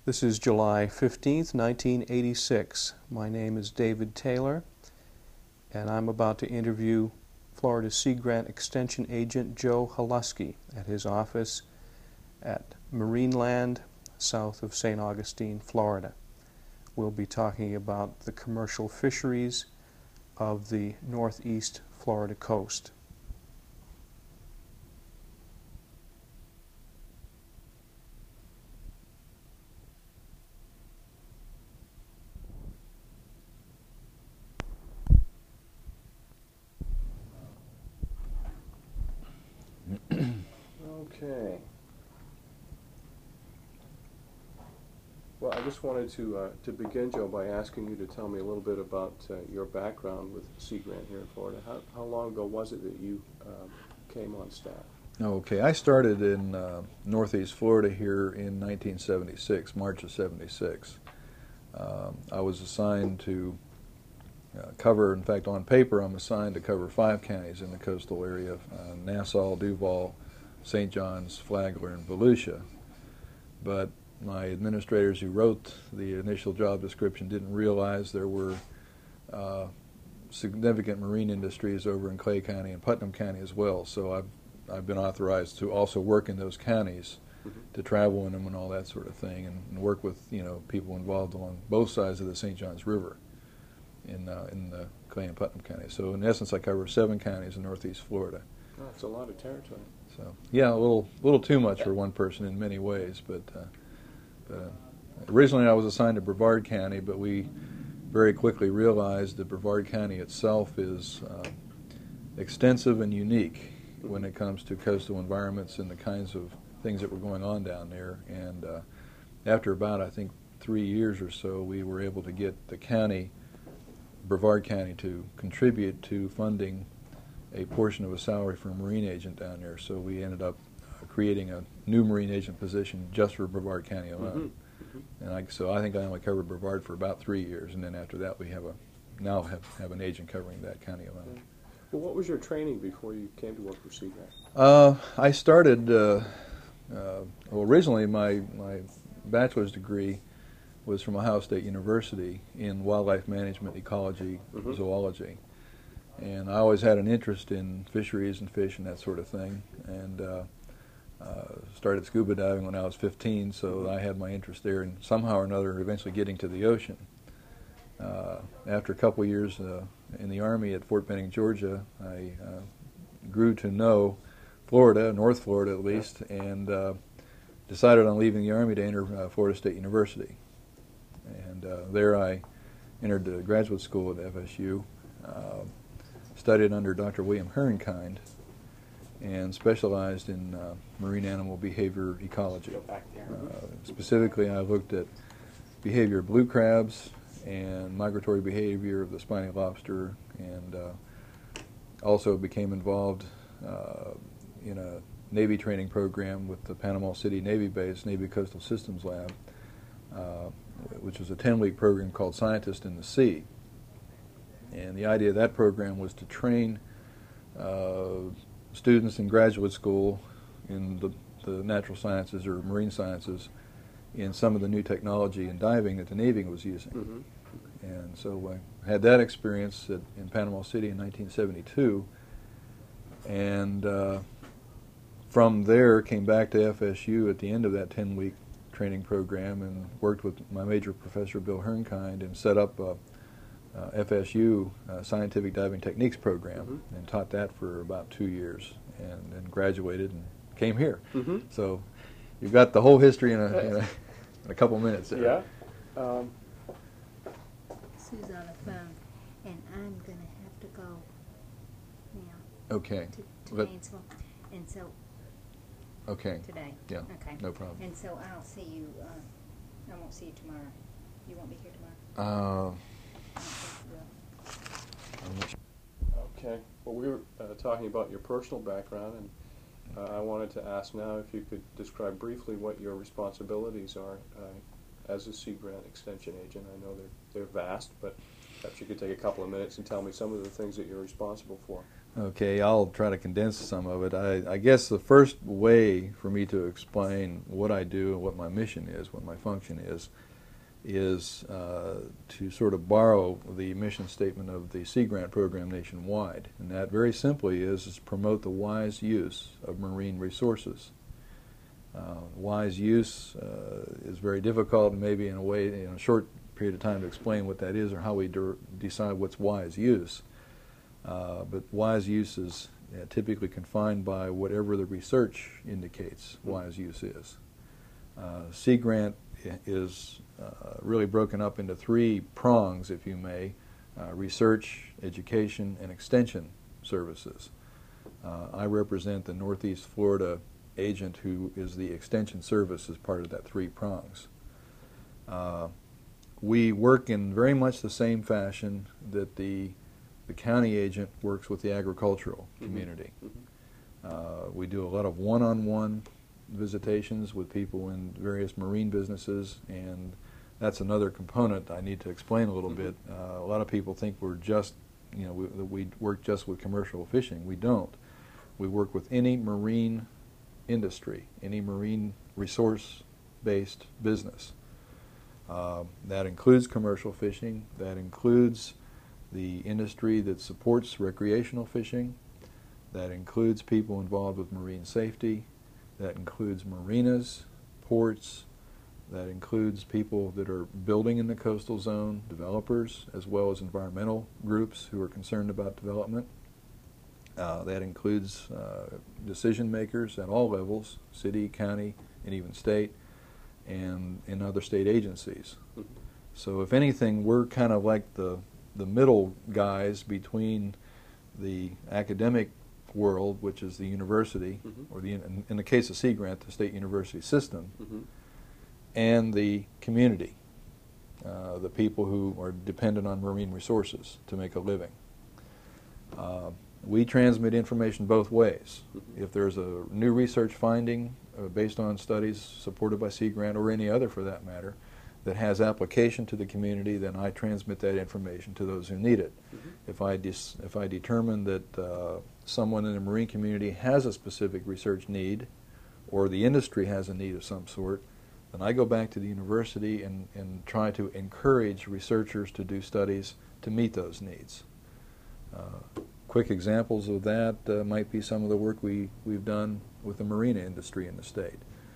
This is July 15th, 1986. My name is David Taylor, and I'm about to interview Florida Sea Grant Extension Agent Joe Halusky at his office at Marineland, south of St. Augustine, Florida. We'll be talking about the commercial fisheries of the northeast Florida coast. Okay. Well, I just wanted to begin, Joe, by asking you to tell me a little bit about your background with Sea Grant here in Florida. How long ago was it that you came on staff? Okay, I started in northeast Florida here in 1976, March of 76. I was assigned to cover, in fact, on paper, I'm assigned to cover 5 counties in the coastal area, Nassau, Duval, St. John's, Flagler, and Volusia. But my administrators who wrote the initial job description didn't realize there were significant marine industries over in Clay County and Putnam County as well. So I've been authorized to also work in those counties, to travel in them and all that sort of thing, and work with people involved along both sides of the St. Johns River in the Clay and Putnam County. So in essence, I cover 7 counties in northeast Florida. Oh, that's a lot of territory. So yeah, a little too much for one person in many ways. But originally I was assigned to Brevard County, but we very quickly realized that Brevard County itself is extensive and unique when it comes to coastal environments and the kinds of things that were going on down there. And after about, I think, 3 years or so, we were able to get the county, Brevard County, to contribute to funding a portion of a salary for a marine agent down there. So we ended up creating a new marine agent position just for Brevard County alone. And so I think I only covered Brevard for about 3 years, and then after that we have an agent covering that county alone. Well, what was your training before you came to work for Sea Grant? I started, originally my bachelor's degree was from Ohio State University in wildlife management, ecology, zoology. And I always had an interest in fisheries and fish and that sort of thing, and started scuba diving when I was 15, so I had my interest there, and somehow or another eventually getting to the ocean. After a couple of years in the Army at Fort Benning, Georgia, I grew to know Florida, North Florida at least, and decided on leaving the Army to enter Florida State University. And there I entered the graduate school at FSU, studied under Dr. William Herrenkind, and specialized in marine animal behavior ecology. Specifically, I looked at behavior of blue crabs and migratory behavior of the spiny lobster, and also became involved in a Navy training program with the Panama City Navy Base, Navy Coastal Systems Lab, which was a 10-week program called Scientist in the Sea. And the idea of that program was to train students in graduate school in the natural sciences or marine sciences in some of the new technology in diving that the Navy was using. And so I had that experience in Panama City in 1972, and from there came back to FSU at the end of that 10-week training program and worked with my major professor, Bill Herrenkind, and set up FSU Scientific Diving Techniques program, and taught that for about 2 years, and then graduated and came here. So you've got the whole history in a couple minutes there. Yeah. Sue's on the phone, and I'm going to have to go now. Okay. To Gainesville, and so okay. Today. Yeah. Okay. No problem. And so I'll see you. I won't see you tomorrow. You won't be here tomorrow. Okay. Well, we were talking about your personal background, and I wanted to ask now if you could describe briefly what your responsibilities are as a Sea Grant Extension agent. I know they're vast, but perhaps you could take a couple of minutes and tell me some of the things that you're responsible for. Okay, I'll try to condense some of it. I guess the first way for me to explain what I do and what my mission is, what my function is to sort of borrow the mission statement of the Sea Grant program nationwide. And that very simply is to promote the wise use of marine resources. Wise use is very difficult, maybe in a way, in a short period of time, to explain what that is or how we decide what's wise use. But wise use is typically confined by whatever the research indicates wise use is. Sea Grant is really broken up into three prongs, if you may: research, education, and extension services. I represent the Northeast Florida agent who is the extension service as part of that three prongs. We work in very much the same fashion that the county agent works with the agricultural community. We do a lot of one-on-one visitations with people in various marine businesses, and that's another component I need to explain a little bit. A lot of people think we're just, we work just with commercial fishing. We don't. We work with any marine industry, any marine resource-based business. That includes commercial fishing. That includes the industry that supports recreational fishing. That includes people involved with marine safety. That includes marinas, ports. That includes people that are building in the coastal zone, developers, as well as environmental groups who are concerned about development. That includes decision makers at all levels, city, county, and even state, and in other state agencies. So if anything, we're kind of like the middle guys between the academic world, which is the university, or in the case of Sea Grant, the state university system, and the community, the people who are dependent on marine resources to make a living. We transmit information both ways. If there's a new research finding based on studies supported by Sea Grant, or any other for that matter, that has application to the community, then I transmit that information to those who need it. If I determine that someone in the marine community has a specific research need, or the industry has a need of some sort, then I go back to the university and try to encourage researchers to do studies to meet those needs. Quick examples of that might be some of the work we've done with the marina industry in the state.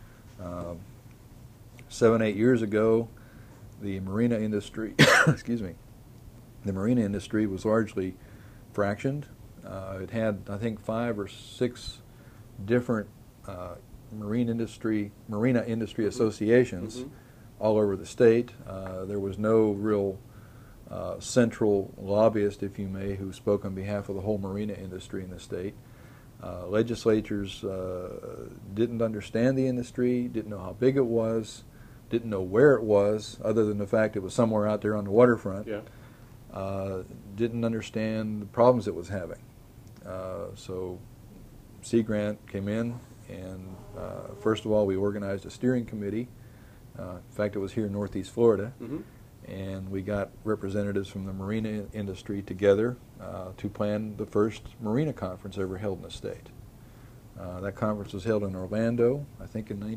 7-8 years ago, the marina industry, excuse me, the marina industry was largely fractioned. It had, I think, 5 or 6 different marina industry associations all over the state. There was no real central lobbyist, if you may, who spoke on behalf of the whole marina industry in the state. Legislatures didn't understand the industry, didn't know how big it was, didn't know where it was, other than the fact it was somewhere out there on the waterfront. Didn't understand the problems it was having. So Sea Grant came in, and first of all, we organized a steering committee. In fact, it was here in Northeast Florida. And we got representatives from the marina industry together to plan the first marina conference ever held in the state. That conference was held in Orlando, I think in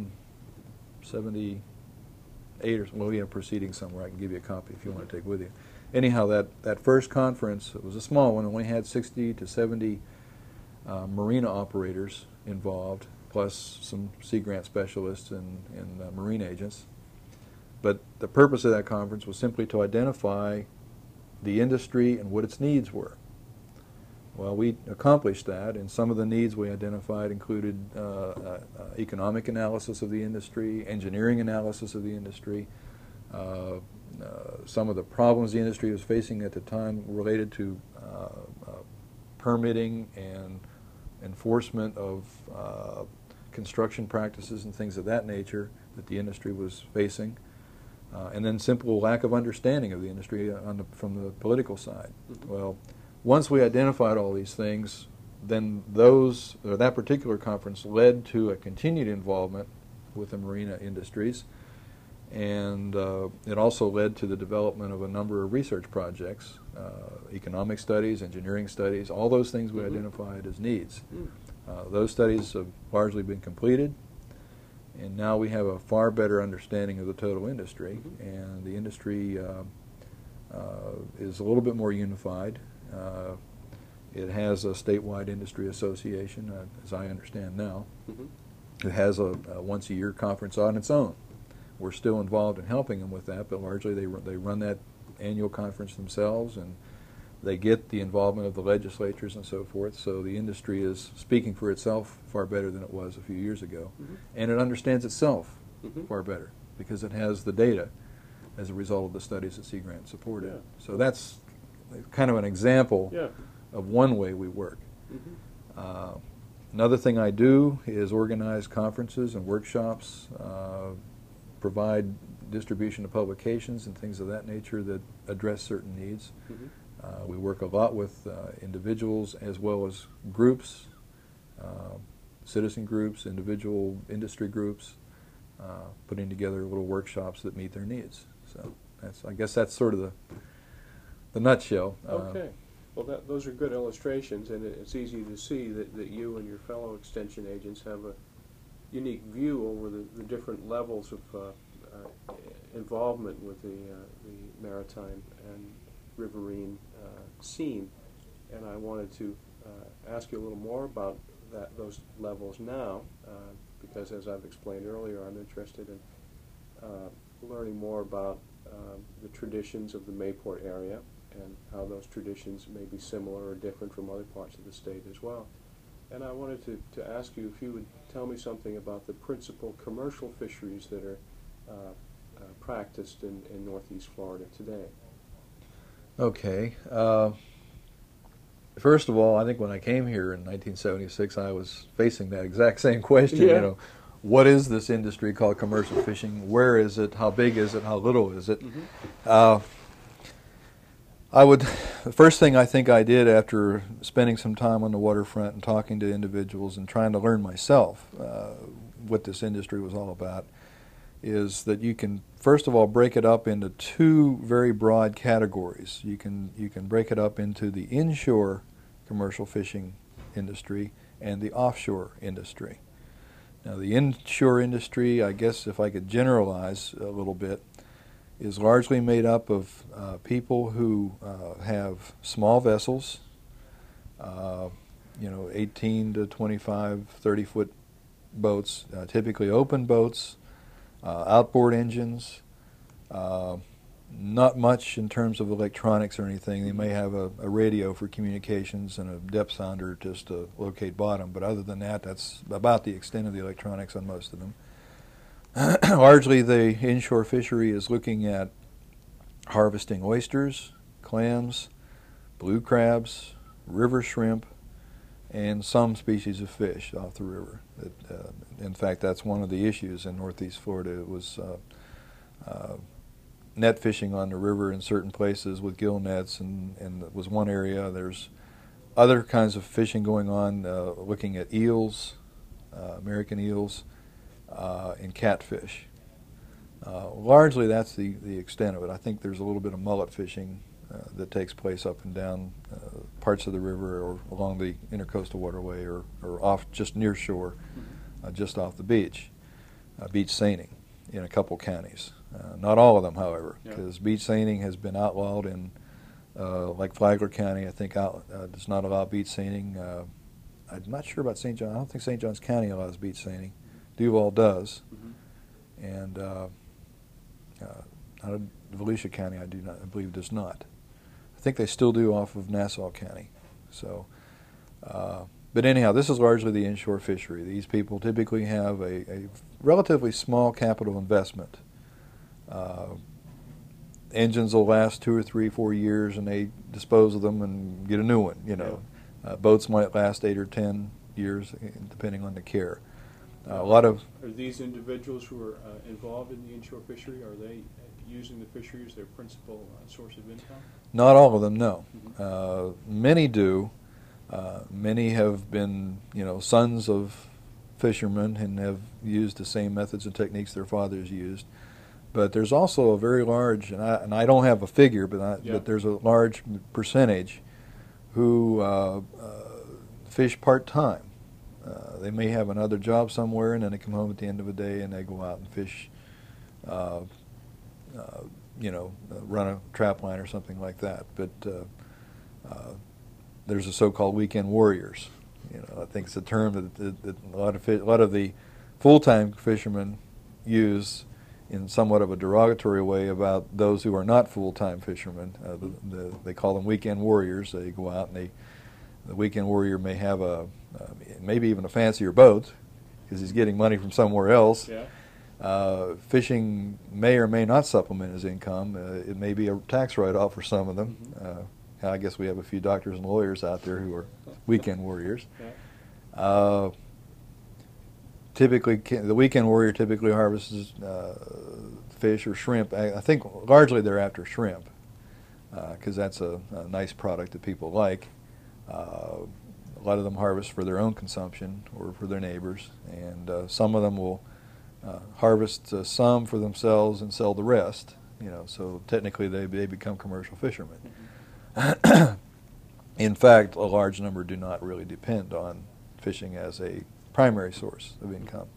1978 or well, we have a proceeding somewhere. I can give you a copy if you want to take with you. Anyhow, that first conference, it was a small one, only had 60 to 70 marina operators involved, plus some Sea Grant specialists and marine agents. But the purpose of that conference was simply to identify the industry and what its needs were. Well, we accomplished that, and some of the needs we identified included economic analysis of the industry, engineering analysis of the industry. Some of the problems the industry was facing at the time related to permitting and enforcement of construction practices and things of that nature that the industry was facing. And then simple lack of understanding of the industry from the political side. Well, once we identified all these things, then that particular conference led to a continued involvement with the marina industries. And it also led to the development of a number of research projects, economic studies, engineering studies, all those things we identified as needs. Those studies have largely been completed, and now we have a far better understanding of the total industry, and the industry is a little bit more unified. It has a statewide industry association, as I understand now. It has a once-a-year conference on its own. We're still involved in helping them with that, but largely they run that annual conference themselves, and they get the involvement of the legislatures and so forth. So the industry is speaking for itself far better than it was a few years ago, and it understands itself far better because it has the data as a result of the studies that Sea Grant supported. Yeah. So that's kind of an example Yeah. of one way we work. Another thing I do is organize conferences and workshops, provide distribution of publications and things of that nature that address certain needs. We work a lot with individuals as well as groups, citizen groups, individual industry groups, putting together little workshops that meet their needs. So I guess that's sort of the nutshell. Okay. Well, those are good illustrations, and it's easy to see that you and your fellow extension agents have a unique view over the different levels of involvement with the maritime and riverine scene. And I wanted to ask you a little more about those levels now, because as I've explained earlier, I'm interested in learning more about the traditions of the Mayport area and how those traditions may be similar or different from other parts of the state as well. And I wanted to ask you if you would tell me something about the principal commercial fisheries that are practiced in Northeast Florida today. Okay. First of all, I think when I came here in 1976, I was facing that exact same question. Yeah. You know, what is this industry called commercial fishing? Where is it? How big is it? How little is it? The first thing I think I did after spending some time on the waterfront and talking to individuals and trying to learn myself what this industry was all about is that you can first of all break it up into two very broad categories. You can break it up into the inshore commercial fishing industry and the offshore industry. Now the inshore industry, I guess if I could generalize a little bit, is largely made up of people who have small vessels, 18 to 25, 30-foot boats, typically open boats, outboard engines, not much in terms of electronics or anything. They may have a radio for communications and a depth sounder just to locate bottom, but other than that, that's about the extent of the electronics on most of them. Largely the inshore fishery is looking at harvesting oysters, clams, blue crabs, river shrimp, and some species of fish off the river. In fact, that's one of the issues in Northeast Florida. It was net fishing on the river in certain places with gill nets, and it was one area. There's other kinds of fishing going on, looking at eels, American eels, and catfish. Largely that's the extent of it. I think there's a little bit of mullet fishing that takes place up and down parts of the river or along the intercoastal waterway or off just near shore, just off the beach. Beach seining in a couple counties. Not all of them, however, because beach seining has been outlawed in, like Flagler County, I think does not allow beach seining. I'm not sure about St. John. I don't think St. Johns County allows beach seining. Duval does, and Volusia County I believe does not. I think they still do off of Nassau County. So, but anyhow, this is largely the inshore fishery. These people typically have a relatively small capital investment. Engines will last 2 or 3, 4 years, and they dispose of them and get a new one. Boats might last 8 or 10 years, depending on the care. Are these individuals who are involved in the inshore fishery, are they using the fishery as their principal source of income? Not all of them, no. Many do. Many have been, sons of fishermen and have used the same methods and techniques their fathers used. But there's also a very large, and I don't have a figure, but there's a large percentage who fish part-time. They may have another job somewhere, and then they come home at the end of the day and they go out and fish, run a trap line or something like that. But there's the so-called weekend warriors. I think it's a term that a lot of the full-time fishermen use in somewhat of a derogatory way about those who are not full-time fishermen. They call them weekend warriors. They go out and the weekend warrior may have maybe even a fancier boat because he's getting money from somewhere else. Yeah. Fishing may or may not supplement his income. It may be a tax write-off for some of them. I guess we have a few doctors and lawyers out there who are weekend warriors. Yeah. Typically, the weekend warrior typically harvests fish or shrimp. I think largely they're after shrimp because that's a nice product that people like. A lot of them harvest for their own consumption or for their neighbors, and some of them will harvest some for themselves and sell the rest. So technically they become commercial fishermen. In fact, a large number do not really depend on fishing as a primary source of income.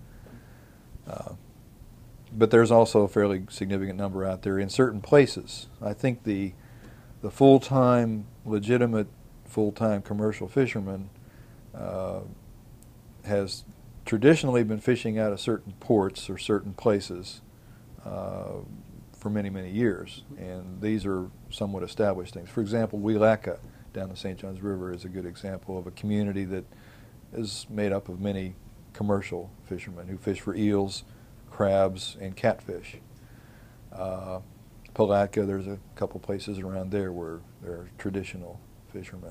But there's also a fairly significant number out there in certain places. I think the full-time, legitimate full-time commercial fisherman has traditionally been fishing out of certain ports or certain places for many, many years, and these are somewhat established things. For example, Welaka down the St. Johns River is a good example of a community that is made up of many commercial fishermen who fish for eels, crabs, and catfish. Palatka, there's a couple places around there where there are traditional fishermen.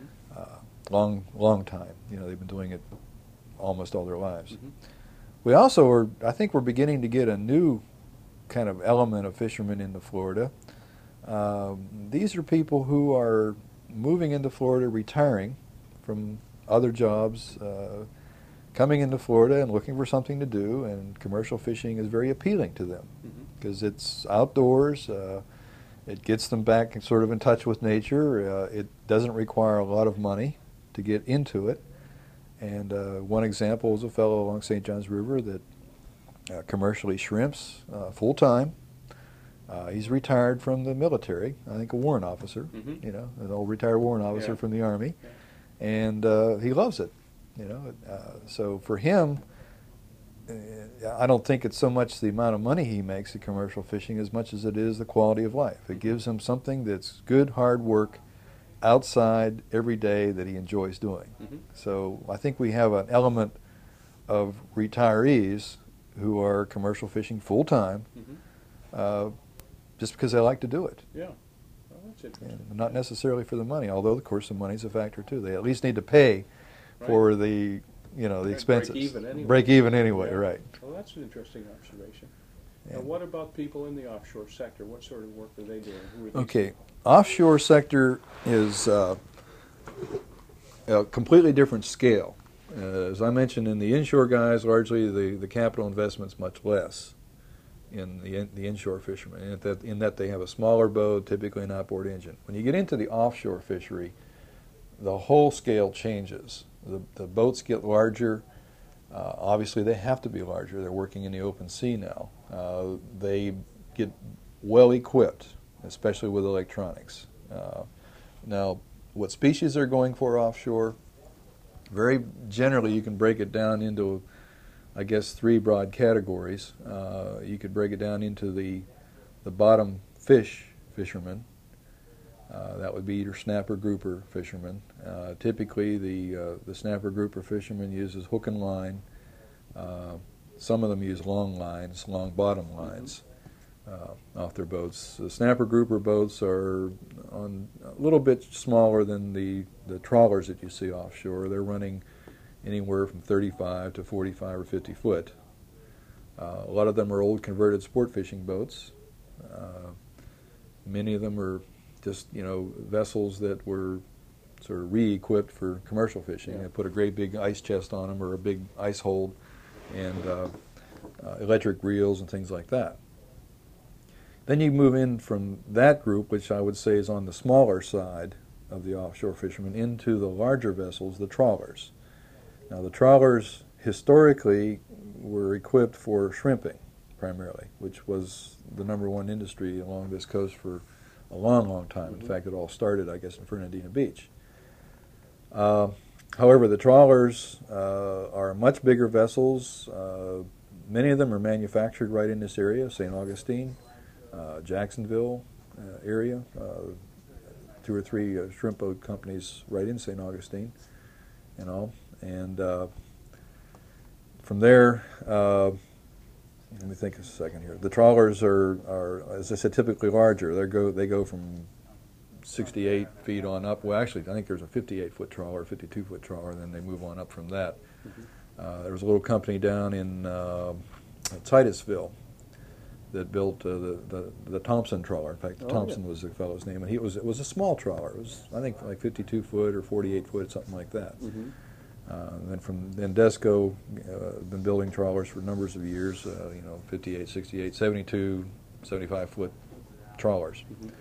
Long time. They've been doing it almost all their lives. We also I think we're beginning to get a new kind of element of fishermen into Florida. These are people who are moving into Florida, retiring from other jobs, coming into Florida and looking for something to do, and commercial fishing is very appealing to them because it's outdoors. It gets them back sort of in touch with nature. It doesn't require a lot of money to get into it. And one example is a fellow along St. Johns River that commercially shrimps full-time. He's retired from the military, I think a warrant officer, an old retired warrant officer from the Army, and he loves it. So for him, I don't think it's so much the amount of money he makes at commercial fishing as much as it is the quality of life. It gives him something that's good, hard work outside every day that he enjoys doing. So I think we have an element of retirees who are commercial fishing full-time just because they like to do it. Yeah. Well, that's interesting. And not necessarily for the money, although, of course, the money's a factor, too. They at least need to pay for the expenses. Break even anyway, yeah. right. Well, that's an interesting observation. Yeah. Now, what about people in the offshore sector? What sort of work are they doing? Who are these Okay. Offshore sector is a completely different scale. As I mentioned, in the inshore guys, largely the capital investment's much less in the inshore fishermen, in that they have a smaller boat, typically an outboard engine. When you get into the offshore fishery, the whole scale changes. The boats get larger. Obviously, they have to be larger. They're working in the open sea now. They get well equipped, especially with electronics. Now, what species they're going for offshore, very generally you can break it down into, I guess, 3 broad categories. You could break it down into the bottom fishermen. That would be your snapper grouper fishermen. Typically, the snapper grouper fisherman uses hook and line. Some of them use long lines, long bottom lines off their boats. The snapper grouper boats are on a little bit smaller than the trawlers that you see offshore. They're running anywhere from 35 to 45 or 50 foot. A lot of them are old converted sport fishing boats. Many of them are just vessels that were sort of re-equipped for commercial fishing. They put a great big ice chest on them or a big ice hold and electric reels and things like that. Then you move in from that group, which I would say is on the smaller side of the offshore fishermen, into the larger vessels, the trawlers. Now the trawlers historically were equipped for shrimping primarily, which was the #1 industry along this coast for a long, long time. In fact, it all started, I guess, in Fernandina Beach. However, the trawlers are much bigger vessels. Many of them are manufactured right in this area, St. Augustine, Jacksonville area, 2 or 3 shrimp boat companies right in St. Augustine, you know, and from there, let me think a second here. The trawlers are, as I said, typically larger. They go from 68 feet on up. Well, actually, I think there's a 58-foot trawler, 52-foot trawler, and then they move on up from that. There was a little company down in Titusville that built the Thompson trawler. In fact, Thompson was the fellow's name, and it was a small trawler. It was, I think, like 52-foot or 48-foot, something like that. Then Desco been building trawlers for numbers of years. 58, 68, 72, 75-foot trawlers.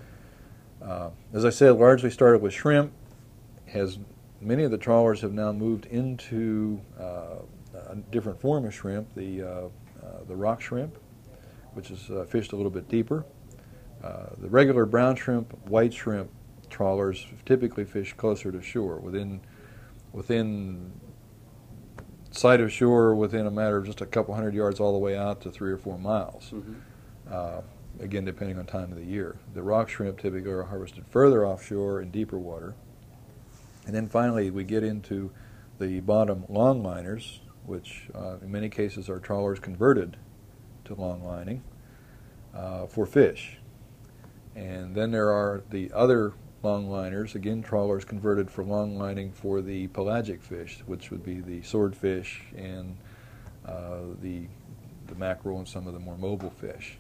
As I said, largely started with shrimp. Many of the trawlers have now moved into a different form of shrimp, the rock shrimp, which is fished a little bit deeper. The regular brown shrimp, white shrimp trawlers typically fish closer to shore, within sight of shore, within a matter of just a couple hundred yards all the way out to 3 or 4 miles. Again, depending on time of the year. The rock shrimp typically are harvested further offshore in deeper water. And then finally we get into the bottom longliners, which in many cases are trawlers converted to longlining for fish. And then there are the other longliners, again trawlers converted for longlining for the pelagic fish, which would be the swordfish and the mackerel and some of the more mobile fish.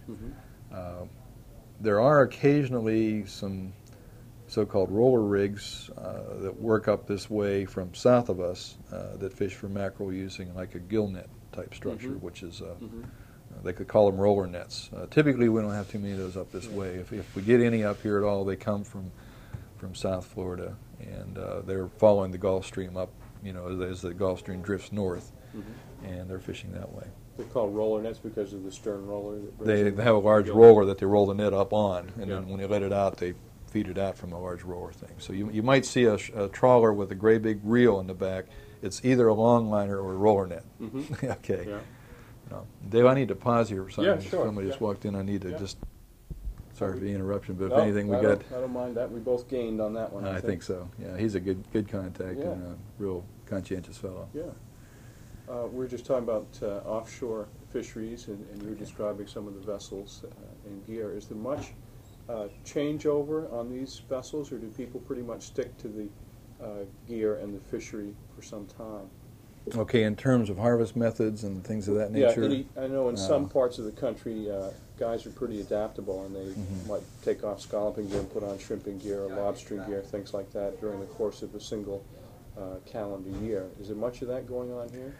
There are occasionally some so-called roller rigs that work up this way from south of us that fish for mackerel using like a gill net type structure, which is they could call them roller nets. Typically we don't have too many of those up this way. If we get any up here at all, they come from South Florida, and they're following the Gulf Stream up, as the Gulf Stream drifts north, and they're fishing that way. They're called roller nets because of the stern roller. They have a large roller that they roll the net up on, and then when they let it out, they feed it out from a large roller thing. So you might see a trawler with a great big reel in the back. It's either a longliner or a roller net. Okay. Yeah. No. Dave, I need to pause here for something. Yeah, sure. Somebody just walked in. I need to just. Sorry for the interruption, but No, if anything, we got. I don't mind that. We both gained on that one. I think so. Yeah, he's a good contact and a real conscientious fellow. Yeah. We're just talking about offshore fisheries, and you were describing some of the vessels and gear. Is there much changeover on these vessels, or do people pretty much stick to the gear and the fishery for some time? Okay, in terms of harvest methods and things of that nature? Yeah, I know in some parts of the country, guys are pretty adaptable, and they might take off scalloping gear and put on shrimping gear or lobstering gear, things like that, during the course of a single calendar year. Is there much of that going on here?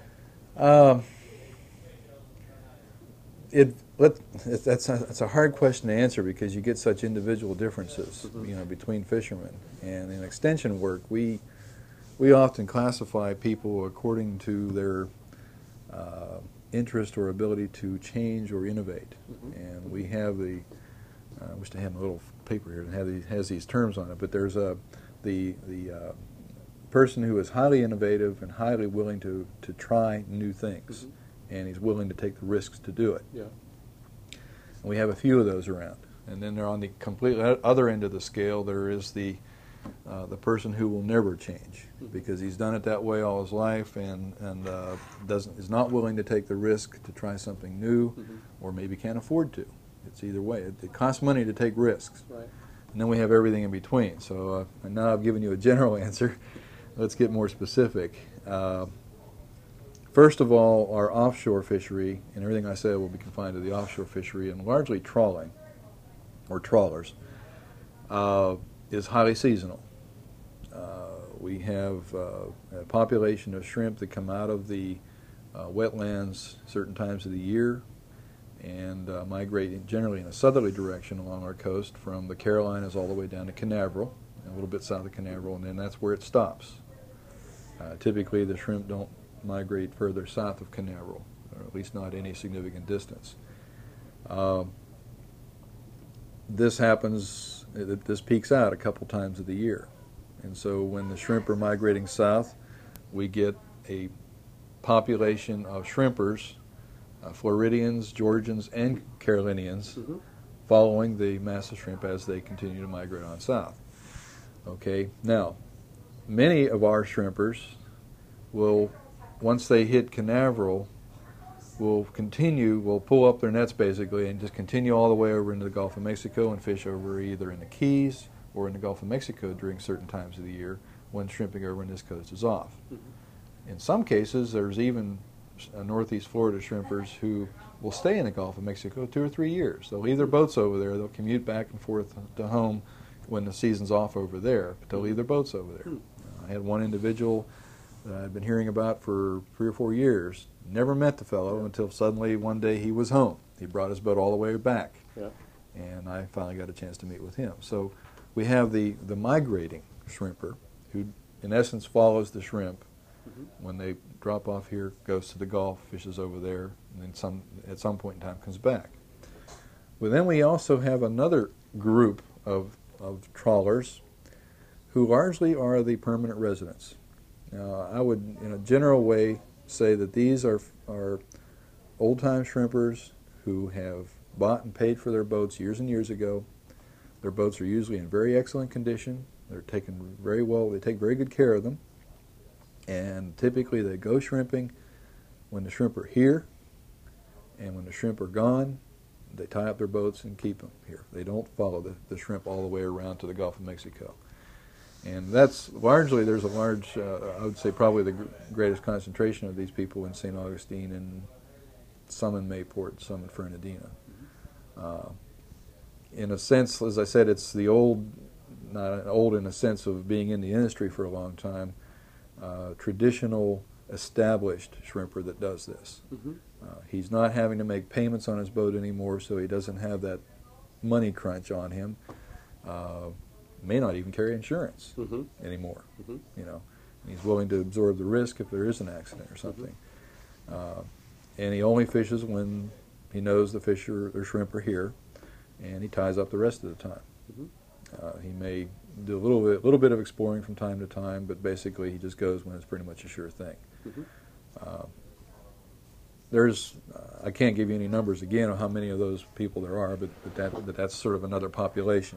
That's a hard question to answer because you get such individual differences, between fishermen. And in extension work, we often classify people according to their interest or ability to change or innovate. And we have I wish I had my little paper here that has these terms on it, but there's the person who is highly innovative and highly willing to try new things, and he's willing to take the risks to do it. Yeah. And we have a few of those around. And then there on the completely other end of the scale, there is the person who will never change because he's done it that way all his life and is not willing to take the risk to try something new, or maybe can't afford to. It's either way. It costs money to take risks. Right. And then we have everything in between. So now I've given you a general answer. Let's get more specific. First of all, our offshore fishery, and everything I said will be confined to the offshore fishery, and largely trawling, or trawlers, is highly seasonal. We have a population of shrimp that come out of the wetlands certain times of the year, and migrate generally in a southerly direction along our coast from the Carolinas all the way down to Canaveral, a little bit south of Canaveral, and then that's where it stops. Typically, the shrimp don't migrate further south of Canaveral, or at least not any significant distance. This happens, this peaks out a couple times of the year. And so when the shrimp are migrating south, we get a population of shrimpers, Floridians, Georgians, and Carolinians, following the massive shrimp as they continue to migrate on south. Okay, now, many of our shrimpers will, once they hit Canaveral, will pull up their nets basically and just continue all the way over into the Gulf of Mexico and fish over either in the Keys or in the Gulf of Mexico during certain times of the year when shrimping over on this coast is off. In some cases, there's even Northeast Florida shrimpers who will stay in the Gulf of Mexico 2 or 3 years. They'll leave their boats over there. They'll commute back and forth to home when the season's off over there, but they'll leave their boats over there. I had one individual that I've been hearing about for 3 or 4 years. Never met the fellow until suddenly one day he was home. He brought his boat all the way back, and I finally got a chance to meet with him. So we have the migrating shrimper who, in essence, follows the shrimp. When they drop off here, goes to the Gulf, fishes over there, and then at some point in time comes back. Well, then we also have another group of trawlers who largely are the permanent residents. Now, I would, in a general way, say that these are old-time shrimpers who have bought and paid for their boats years and years ago. Their boats are usually in very excellent condition. They're taken very well. They take very good care of them. And typically they go shrimping when the shrimp are here, and when the shrimp are gone, they tie up their boats and keep them here. They don't follow the shrimp all the way around to the Gulf of Mexico. And that's largely, there's a large, I would say probably the greatest concentration of these people in St. Augustine, and some in Mayport, some in Fernandina. In a sense, as I said, it's the old, not old in a sense of being in the industry for a long time, traditional established shrimper that does this. He's not having to make payments on his boat anymore, so he doesn't have that money crunch on him. May not even carry insurance anymore. You know, he's willing to absorb the risk if there is an accident or something. And he only fishes when he knows the fish or shrimp are here, and he ties up the rest of the time. He may do a little bit of exploring from time to time, but basically he just goes when it's pretty much a sure thing. I can't give you any numbers again on how many of those people there are, but that's sort of another population.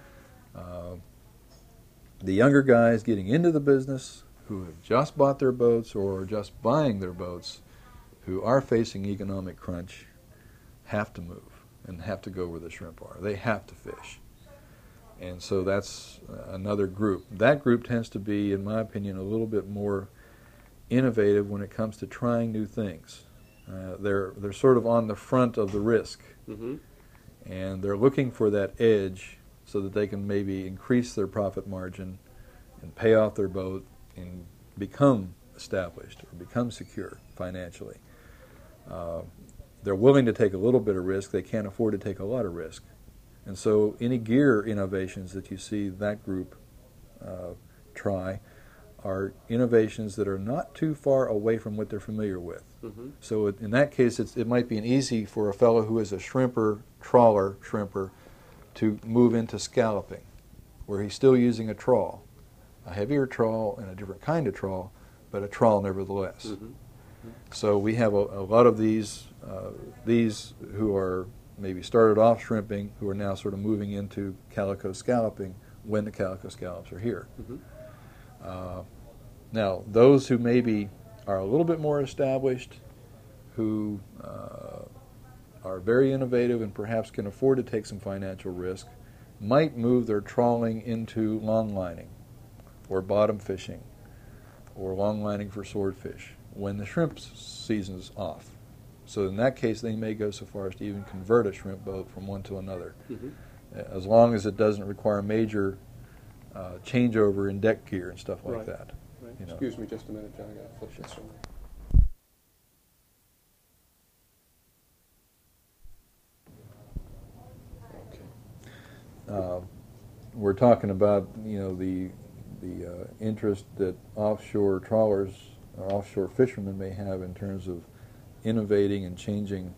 The younger guys getting into the business who have just bought their boats or are just buying their boats, who are facing economic crunch, have to move and have to go where the shrimp are. They have to fish. And so that's another group. That group tends to be, in my opinion, a little bit more innovative when it comes to trying new things. They're sort of on the front of the risk, and they're looking for that edge so that they can maybe increase their profit margin and pay off their boat and become established or become secure financially. They're willing to take a little bit of risk. They can't afford to take a lot of risk. And so any gear innovations that you see that group try are innovations that are not too far away from what they're familiar with. So in that case, it might be easy for a fellow who is a shrimper, shrimper, to move into scalloping, where he's still using a trawl, a heavier trawl and a different kind of trawl, but a trawl nevertheless. So we have a lot of these who are maybe started off shrimping, who are now sort of moving into calico scalloping when the calico scallops are here. Now, those who maybe are a little bit more established, who are very innovative and perhaps can afford to take some financial risk, might move their trawling into long lining or bottom fishing or long lining for swordfish when the shrimp season's off. So in that case, they may go so far as to even convert a shrimp boat from one to another, as long as it doesn't require major changeover in deck gear and stuff like that. You know. Excuse me just a minute, John. I got to flip this over. we're talking about, the interest that offshore trawlers or offshore fishermen may have in terms of innovating and changing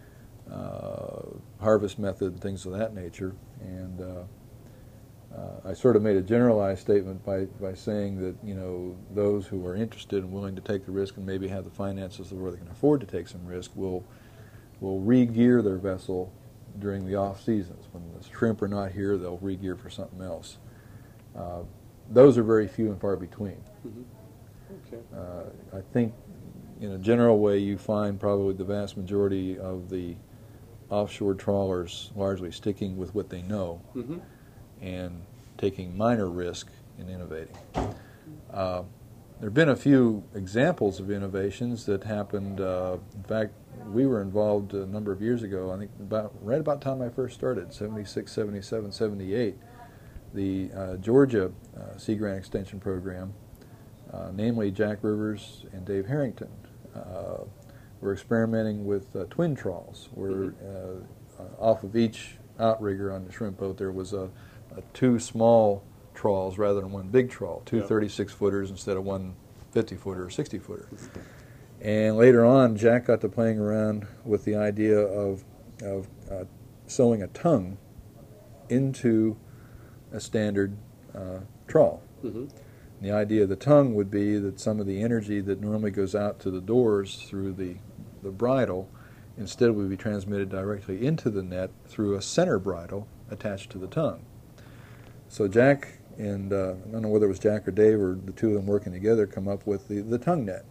harvest method and things of that nature. And I sort of made a generalized statement by saying that, those who are interested and willing to take the risk and maybe have the finances where they can afford to take some risk will re-gear their vessel during the off seasons. When the shrimp are not here, they'll re-gear for something else. Those are very few and far between. Okay. I think in a general way you find probably the vast majority of the offshore trawlers largely sticking with what they know and taking minor risk in innovating. There have been a few examples of innovations that happened. In fact, we were involved a number of years ago, I think right about the time I first started, 76, 77, 78, the Georgia Sea Grant Extension Program, namely Jack Rivers and Dave Harrington, were experimenting with twin trawls, where off of each outrigger on the shrimp boat there was two small trawls rather than one big trawl, two 36-footers instead of one 50-footer or 60-footer. And later on, Jack got to playing around with the idea of sewing a tongue into a standard trawl. The idea of the tongue would be that some of the energy that normally goes out to the doors through the bridle instead would be transmitted directly into the net through a center bridle attached to the tongue. So Jack and I don't know whether it was Jack or Dave or the two of them working together come up with the tongue net.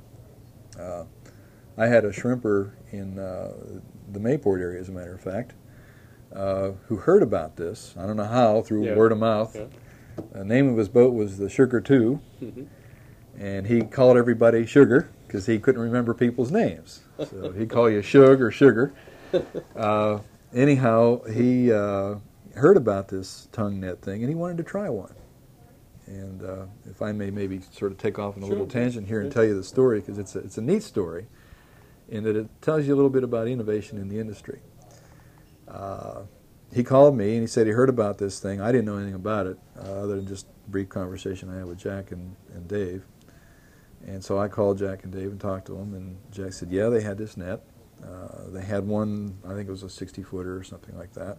I had a shrimper in the Mayport area, as a matter of fact, who heard about this. I don't know how, through word of mouth. The name of his boat was the Sugar 2, and he called everybody Sugar because he couldn't remember people's names. So he'd call you Shug or Sugar. Anyhow, he heard about this tongue net thing, and he wanted to try one. And if I may maybe sort of take off on a little tangent here and tell you the story, because it's a neat story in that it tells you a little bit about innovation in the industry. He called me and he said he heard about this thing. I didn't know anything about it other than just a brief conversation I had with Jack and Dave. And so I called Jack and Dave and talked to them, and Jack said, yeah, they had this net. They had one, I think it was a 60-footer or something like that.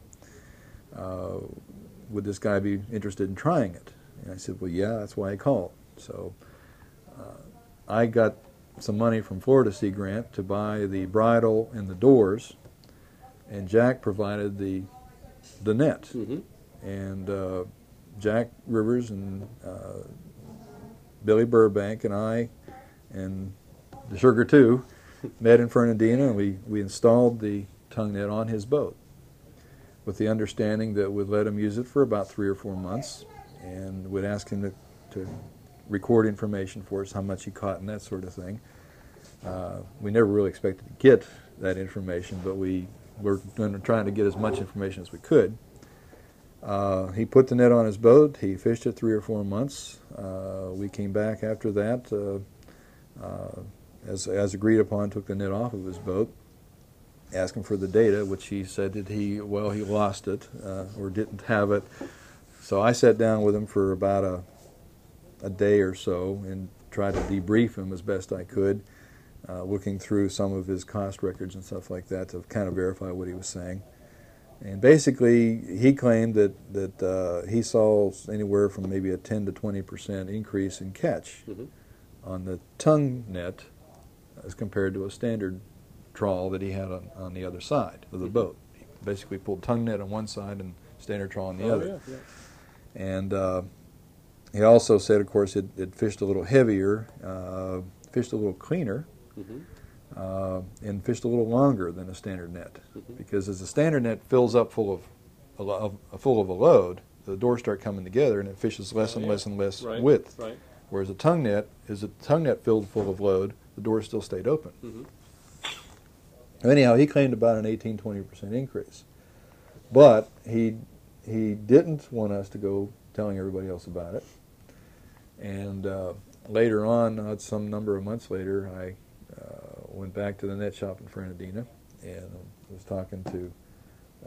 Would this guy be interested in trying it? And I said, well, yeah, that's why I called. So I got some money from Florida Sea Grant to buy the bridle and the doors, and Jack provided the net. And Jack Rivers and Billy Burbank and I and the Sugar 2 met in Fernandina, and we installed the tongue net on his boat with the understanding that we'd let him use it for about 3 or 4 months, and we'd ask him to record information for us, how much he caught and that sort of thing. We never really expected to get that information, but we were trying to get as much information as we could. He put the net on his boat. He fished it 3 or 4 months. We came back after that, as agreed upon, took the net off of his boat, asked him for the data, which he said that he lost it or didn't have it. So I sat down with him for about a day or so and tried to debrief him as best I could, looking through some of his cost records and stuff like that to kind of verify what he was saying. And basically, he claimed that he saw anywhere from maybe a 10 to 20% increase in catch on the tongue net as compared to a standard trawl that he had on the other side of the boat. He basically pulled tongue net on one side and standard trawl on the other. And he also said, of course, it fished a little heavier, fished a little cleaner, and fished a little longer than a standard net. Because as the standard net fills up full of a load, the doors start coming together and it fishes less and less and less width. Whereas a tongue net, as a tongue net filled full of load, the doors still stayed open. Anyhow, he claimed about an 18-20% increase. But he didn't want us to go telling everybody else about it. And later on, some number of months later, I went back to the net shop in Fernandina and was talking to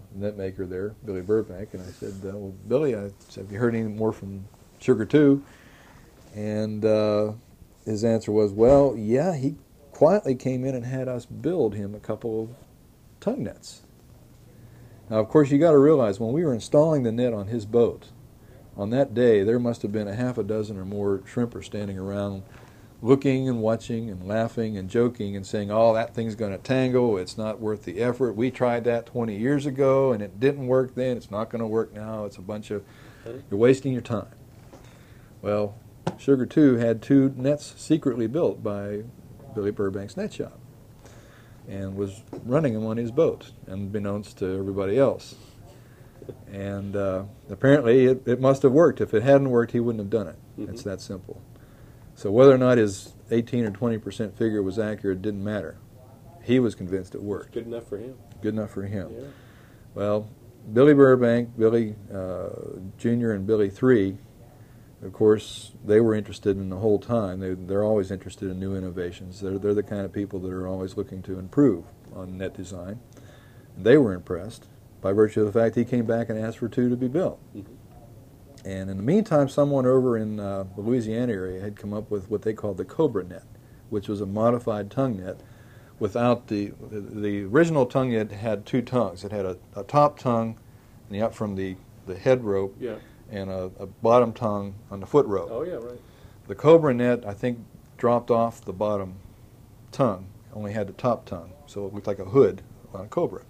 net maker there, Billy Burbank, and I said, well, Billy, I said, have you heard any more from Sugar 2? And his answer was, well, yeah, he quietly came in and had us build him a couple of tongue nets. Now, of course, you got to realize when we were installing the net on his boat, on that day, there must have been a half a dozen or more shrimpers standing around looking and watching and laughing and joking and saying, oh, that thing's going to tangle, it's not worth the effort, we tried that 20 years ago and it didn't work then, it's not going to work now, it's a bunch of, you're wasting your time. Well, Sugar 2 had 2 nets secretly built by Billy Burbank's net shop and was running them on his boat, unbeknownst to everybody else. And apparently it must have worked. If it hadn't worked, he wouldn't have done it. It's that simple. So whether or not his 18 or 20% figure was accurate didn't matter. He was convinced it worked. Good enough for him. Good enough for him. Yeah. Well, Billy Burbank, Billy Jr. and Billy 3, of course, they were interested in the whole time. They're always interested in new innovations. They're the kind of people that are always looking to improve on net design. And they were impressed by virtue of the fact he came back and asked for 2 to be built. And in the meantime, someone over in the Louisiana area had come up with what they called the Cobra net, which was a modified tongue net without the original tongue net had 2 tongues. It had a top tongue up from the head rope, Yeah. and a bottom tongue on the foot rope. Oh, yeah, right. The Cobra net, I think, dropped off the bottom tongue, only had the top tongue, so it looked like a hood on a Cobra.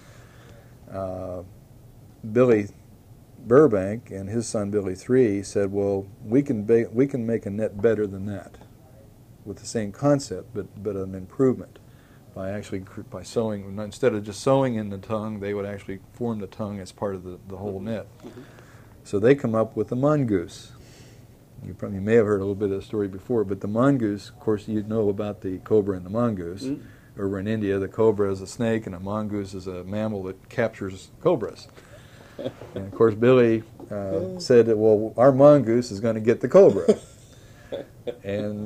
Billy Burbank and his son Billy 3 said, well, we can make a net better than that with the same concept, but an improvement by sewing. Instead of just sewing in the tongue, they would actually form the tongue as part of the whole net. So they come up with the mongoose. You probably may have heard a little bit of the story before, but the mongoose, of course, you know about the cobra and the mongoose. Over in India, the cobra is a snake and a mongoose is a mammal that captures cobras. And of course, Billy said that, well, our mongoose is going to get the cobra. And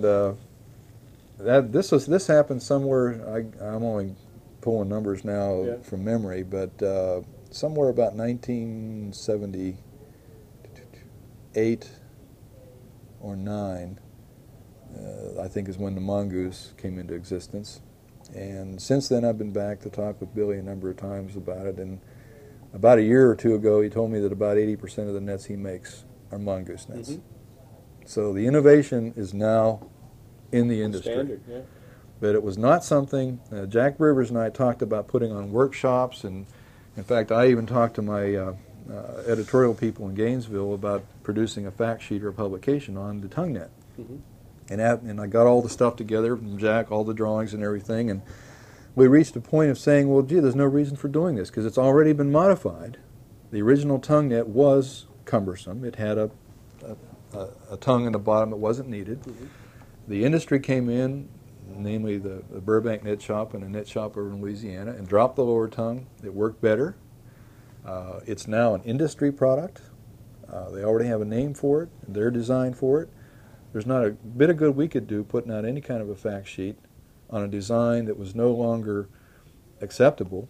this happened somewhere. I'm only pulling numbers now from memory, but somewhere about 1978 or 9, I think, is when the mongoose came into existence. And since then, I've been back to talk with Billy a number of times about it. And about a year or 2 ago, he told me that about 80% of the nets he makes are mongoose nets. So the innovation is now in the industry. Standard, yeah. But it was not something, Jack Rivers and I talked about putting on workshops, and in fact, I even talked to my editorial people in Gainesville about producing a fact sheet or a publication on the tongue net. And I got all the stuff together from Jack, all the drawings and everything, and we reached a point of saying, well, gee, there's no reason for doing this because it's already been modified. The original tongue net was cumbersome. It had a tongue in the bottom that wasn't needed. The industry came in, namely the Burbank Net Shop and a net shop over in Louisiana, and dropped the lower tongue. It worked better. It's now an industry product. They already have a name for it, and they're designed for it. There's not a bit of good we could do putting out any kind of a fact sheet on a design that was no longer acceptable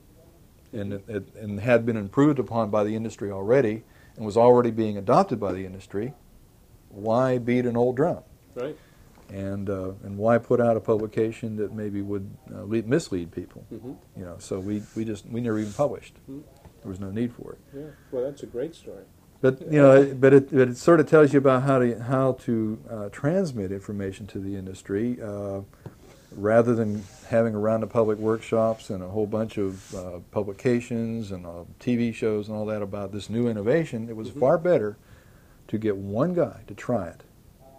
and had been improved upon by the industry already and was already being adopted by the industry. Why beat an old drum? Right. And why put out a publication that maybe would mislead people? You know, so we never even published. There was no need for it. Yeah. Well, that's a great story. But you know, it sort of tells you about how to transmit information to the industry, rather than having around the public workshops and a whole bunch of publications and TV shows and all that about this new innovation. It was far better to get one guy to try it.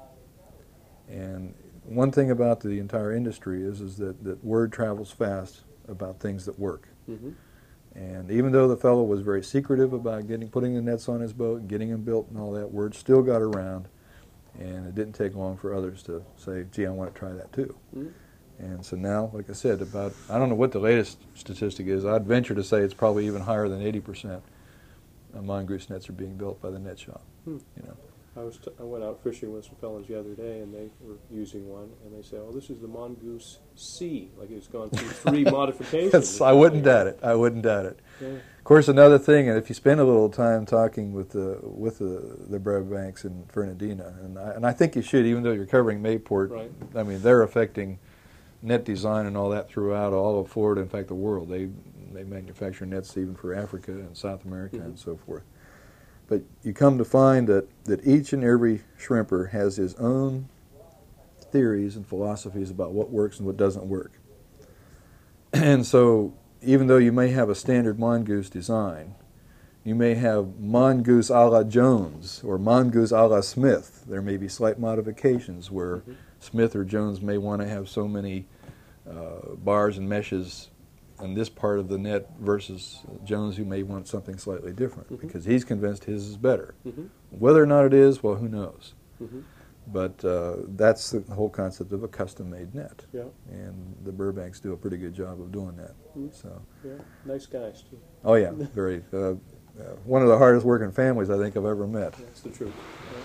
And one thing about the entire industry is that word travels fast about things that work. And even though the fellow was very secretive about putting the nets on his boat, getting them built and all that, word still got around, and it didn't take long for others to say, gee, I want to try that too. And so now, like I said, I don't know what the latest statistic is. I'd venture to say it's probably even higher than 80% of mongoose nets are being built by the net shop. You know. I went out fishing with some fellas the other day, and they were using one, and they said, "Oh, this is the Mongoose C, like it's gone through 3 modifications." I wouldn't doubt it. I wouldn't doubt it. Yeah. Of course, another thing, and if you spend a little time talking with the Burbanks in Fernandina, and I think you should, even though you're covering Mayport. Right. I mean, they're affecting net design and all that throughout all of Florida, in fact, the world. They manufacture nets even for Africa and South America and so forth. But you come to find that each and every shrimper has his own theories and philosophies about what works and what doesn't work. And so even though you may have a standard mongoose design, you may have mongoose a la Jones or mongoose a la Smith. There may be slight modifications where Smith or Jones may want to have so many bars and meshes on this part of the net versus Jones, who may want something slightly different because he's convinced his is better. Whether or not it is, well, who knows? But that's the whole concept of a custom-made net. Yeah. And the Burbanks do a pretty good job of doing that. So. Yeah, nice guys too. Oh yeah, very. One of the hardest working families I think I've ever met. That's the truth.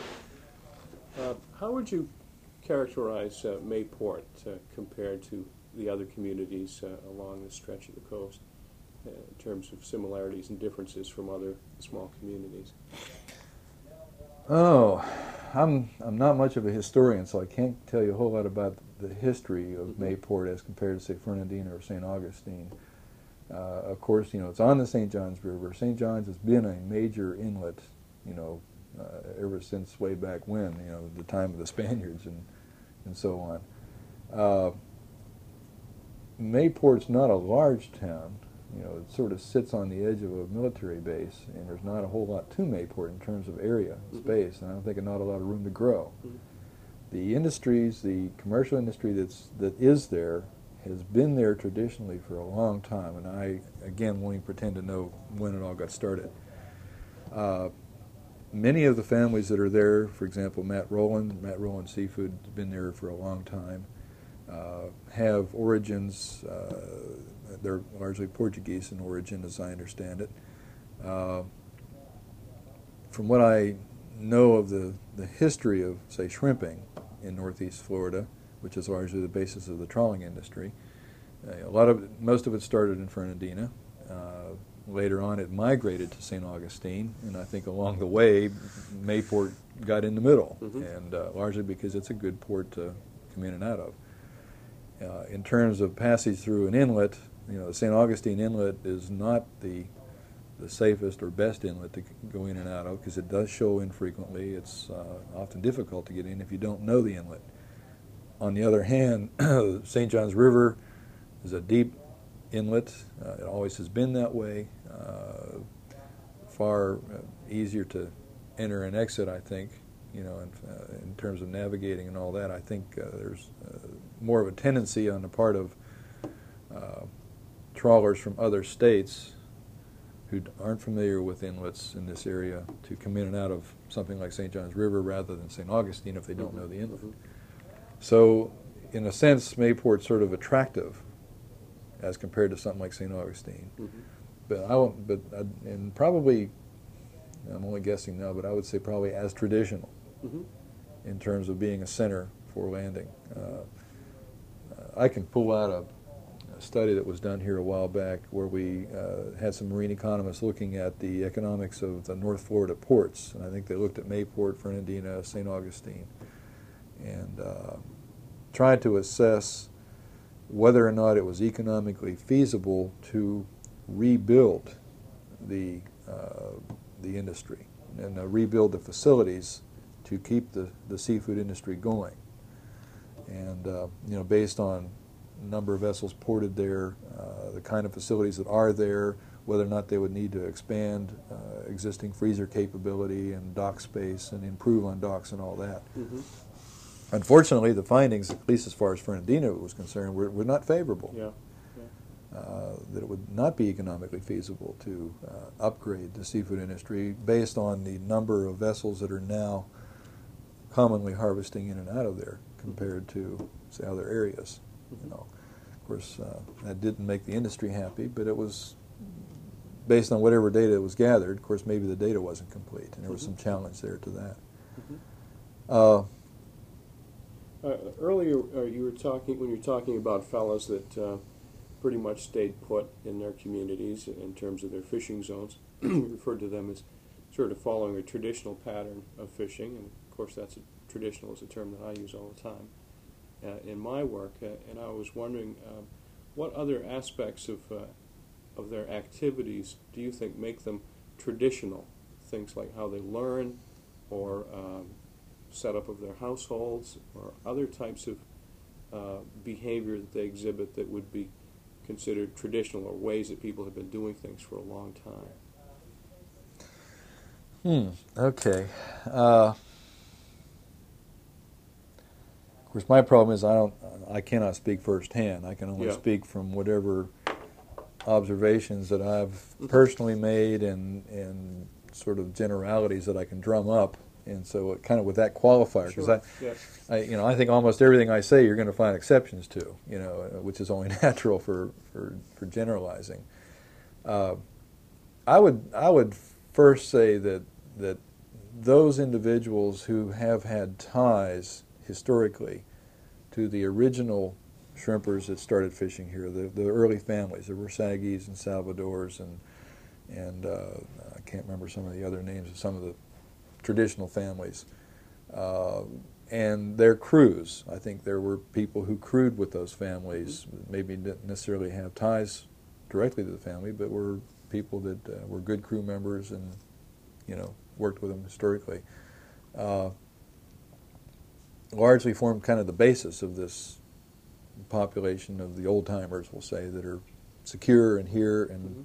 How would you characterize Mayport compared to the other communities along the stretch of the coast in terms of similarities and differences from other small communities? Oh, I'm not much of a historian, so I can't tell you a whole lot about the history of Mayport as compared to, say, Fernandina or St. Augustine. Of course, it's on the St. Johns River. St. John's has been a major inlet, ever since way back when, the time of the Spaniards and so on. Mayport's not a large town. It sort of sits on the edge of a military base, and there's not a whole lot to Mayport in terms of area, space, and I don't think not a lot of room to grow. The industries, the commercial industry that is there, has been there traditionally for a long time, and I, again, won't even pretend to know when it all got started. Many of the families that are there, for example, Matt Rowland Seafood has been there for a long time, have origins, they're largely Portuguese in origin, as I understand it. From what I know of the history of, say, shrimping in Northeast Florida, which is largely the basis of the trawling industry, most of it started in Fernandina. Later on, it migrated to St. Augustine, and I think along the way, Mayport got in the middle, and largely because it's a good port to come in and out of. In terms of passage through an inlet, the St. Augustine Inlet is not the safest or best inlet to go in and out of because it does show infrequently. It's often difficult to get in if you don't know the inlet. On the other hand, St. Johns River is a deep inlet. It always has been that way. Far easier to enter and exit, I think, in terms of navigating and all that. I think there's more of a tendency on the part of trawlers from other states who aren't familiar with inlets in this area to come in and out of something like St. Johns River rather than St. Augustine if they don't know the inlet. So, in a sense, Mayport's sort of attractive as compared to something like St. Augustine. And probably, I'm only guessing now, but I would say probably as traditional in terms of being a center for landing. I can pull out a study that was done here a while back where we had some marine economists looking at the economics of the North Florida ports, and I think they looked at Mayport, Fernandina, St. Augustine, and tried to assess whether or not it was economically feasible to rebuild the industry and rebuild the facilities to keep the seafood industry going. And based on number of vessels ported there, the kind of facilities that are there, whether or not they would need to expand existing freezer capability and dock space and improve on docks and all that. Unfortunately, the findings, at least as far as Fernandina was concerned, were not favorable. That it would not be economically feasible to upgrade the seafood industry based on the number of vessels that are now commonly harvesting in and out of there compared to, say, other areas. Of course, that didn't make the industry happy, but it was based on whatever data was gathered. Of course, maybe the data wasn't complete, and there was some challenge there to that. Earlier, you were talking when you were talking about fellows that pretty much stayed put in their communities in terms of their fishing zones. You referred to them as sort of following a traditional pattern of fishing, and of course, traditional is a term that I use all the time in my work. And I was wondering, what other aspects of their activities do you think make them traditional? Things like how they learn, or setup of their households, or other types of behavior that they exhibit that would be considered traditional, or ways that people have been doing things for a long time. Okay. Of course, my problem is I cannot speak firsthand. I can only speak from whatever observations that I've personally made and sort of generalities that I can drum up. And so, kind of with that qualifier, because I think almost everything I say you're going to find exceptions to, which is only natural for generalizing. I would first say that those individuals who have had ties historically to the original shrimpers that started fishing here, the early families, the Versagis and Salvadors, and I can't remember some of the other names of some of the traditional families, and their crews. I think there were people who crewed with those families, maybe didn't necessarily have ties directly to the family, but were people that were good crew members and, worked with them historically. Largely formed kind of the basis of this population of the old-timers, we'll say, that are secure and here and,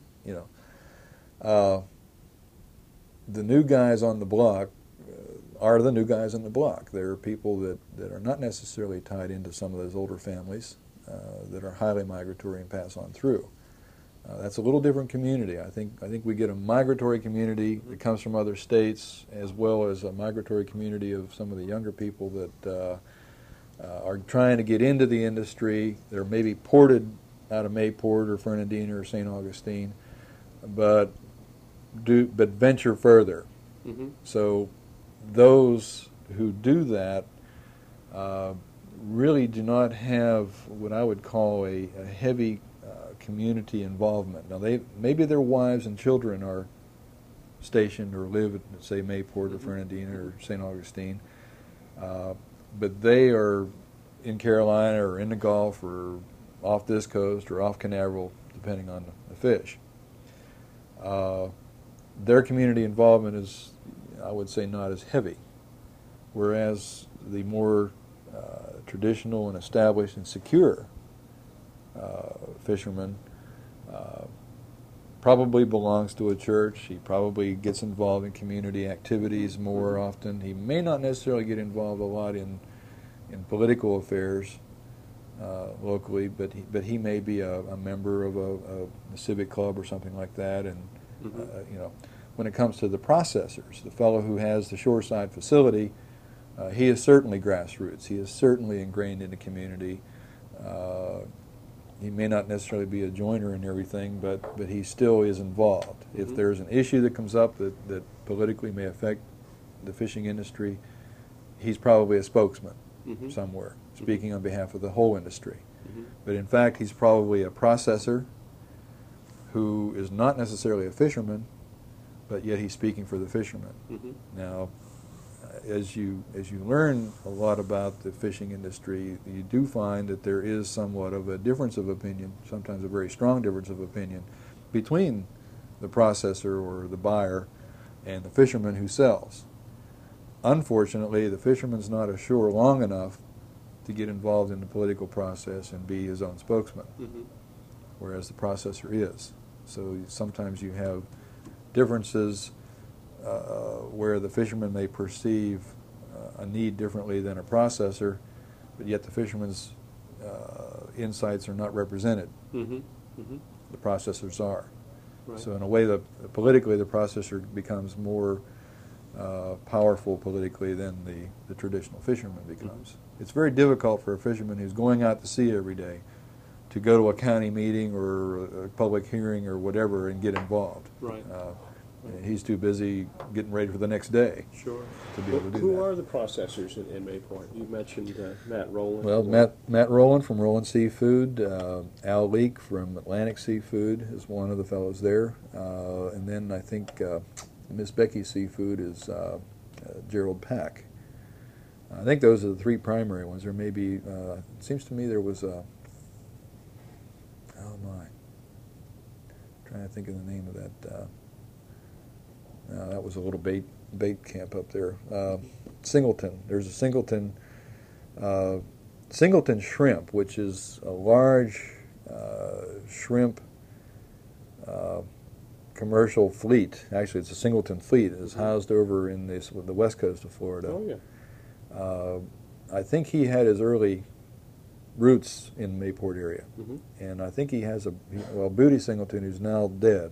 the new guys on the block are the new guys on the block. They're people that are not necessarily tied into some of those older families that are highly migratory and pass on through. That's a little different community. I think we get a migratory community that comes from other states, as well as a migratory community of some of the younger people that are trying to get into the industry. They're maybe ported out of Mayport or Fernandina or St. Augustine, but venture further. So those who do that really do not have what I would call a heavy community involvement. Now, maybe their wives and children are stationed or live at, say, Mayport or Fernandina or St. Augustine, but they are in Carolina or in the Gulf or off this coast or off Canaveral, depending on the fish. Their community involvement is, I would say, not as heavy, whereas the more traditional and established and secure fisherman probably belongs to a church. He probably gets involved in community activities more often. He may not necessarily get involved a lot in political affairs locally, but he may be a member of a civic club or something like that. And when it comes to the processors, the fellow who has the shoreside facility, he is certainly grassroots. He is certainly ingrained in the community. He may not necessarily be a joiner in everything, but he still is involved. If there's an issue that comes up that politically may affect the fishing industry, he's probably a spokesman somewhere, speaking on behalf of the whole industry. But in fact, he's probably a processor who is not necessarily a fisherman, but yet he's speaking for the fishermen. Now, as you learn a lot about the fishing industry, you do find that there is somewhat of a difference of opinion, sometimes a very strong difference of opinion, between the processor or the buyer and the fisherman who sells. Unfortunately, the fisherman's not ashore long enough to get involved in the political process and be his own spokesman, whereas the processor is. So sometimes you have differences where the fisherman may perceive a need differently than a processor, but yet the fisherman's insights are not represented. The processors are. Right. So in a way, politically, the processor becomes more powerful politically than the traditional fisherman becomes. It's very difficult for a fisherman who's going out to sea every day to go to a county meeting or a public hearing or whatever and get involved. Right. He's too busy getting ready for the next day Sure. to be able to do Who that. are the processors in Mayport? You mentioned Matt Rowland. Well, Matt Rowland from Rowland Seafood, Al Leake from Atlantic Seafood is one of the fellows there, and then I think Miss Becky Seafood is Gerald Pack. I think those are the three primary ones. There may be, it seems to me there was a, oh my, trying to think of the name of that. That was a little bait camp up there. Singleton. There's a Singleton shrimp, which is a large shrimp commercial fleet. Actually, it's a Singleton fleet. It's housed over in the west coast of Florida. Oh, yeah. I think he had his early roots in the Mayport area. Mm-hmm. And I think he has Booty Singleton, who's now dead,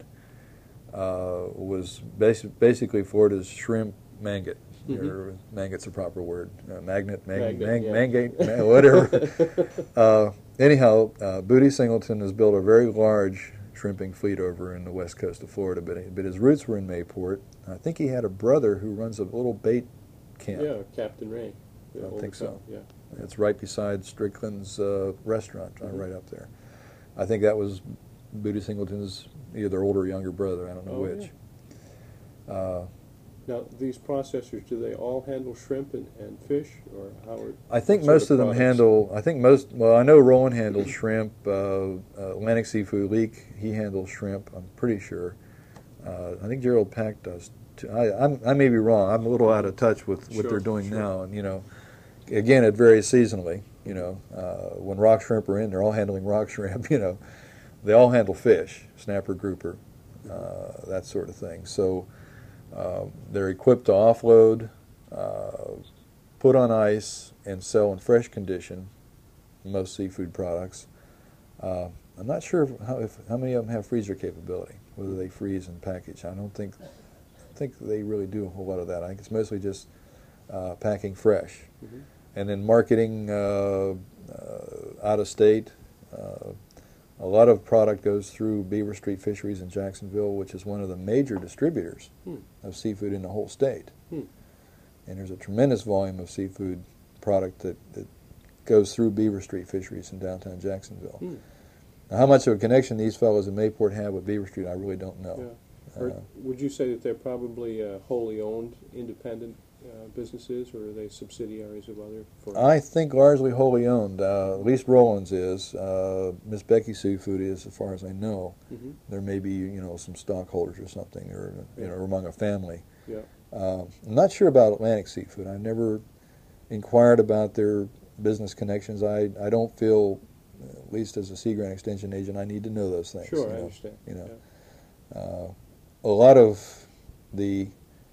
was basically Florida's shrimp maggot. Mm-hmm. Or magot's a proper word. Magnet, yeah. mangate, whatever. Anyhow, Booty Singleton has built a very large shrimping fleet over in the west coast of Florida, but his roots were in Mayport. I think he had a brother who runs a little bait camp. Yeah, Captain Ray. I think so. Yeah. It's right beside Strickland's restaurant, right up there. I think that was Booty Singleton's either older or younger brother. I don't know which. Yeah. Now, these processors, do they all handle shrimp and fish, or how are? I think most of them handle. I think most. Well, I know Rowan handles shrimp. Atlantic Seafood Leak, he handles shrimp. I'm pretty sure. I think Gerald Pack does too. I may be wrong. I'm a little out of touch with what they're doing now, and again, it varies seasonally. When rock shrimp are in, they're all handling rock shrimp. They all handle fish, snapper, grouper, that sort of thing. So. They're equipped to offload, put on ice, and sell in fresh condition most seafood products. I'm not sure how many of them have freezer capability, whether they freeze and package. I don't think they really do a whole lot of that. I think it's mostly just packing fresh. Mm-hmm. And then marketing out of state. A lot of product goes through Beaver Street Fisheries in Jacksonville, which is one of the major distributors of seafood in the whole state. And there's a tremendous volume of seafood product that goes through Beaver Street Fisheries in downtown Jacksonville. Now, how much of a connection these fellows in Mayport have with Beaver Street, I really don't know. Yeah. Would you say that they're probably wholly owned, independent businesses, or are they subsidiaries of other firms? I think largely wholly owned. At least Roland's is. Miss Becky Seafood is, as far as I know. Mm-hmm. There may be, some stockholders or something, or among a family. Yeah. I'm not sure about Atlantic Seafood. I've never inquired about their business connections. I don't feel, at least as a Sea Grant Extension agent, I need to know those things. Sure, I understand. A lot of the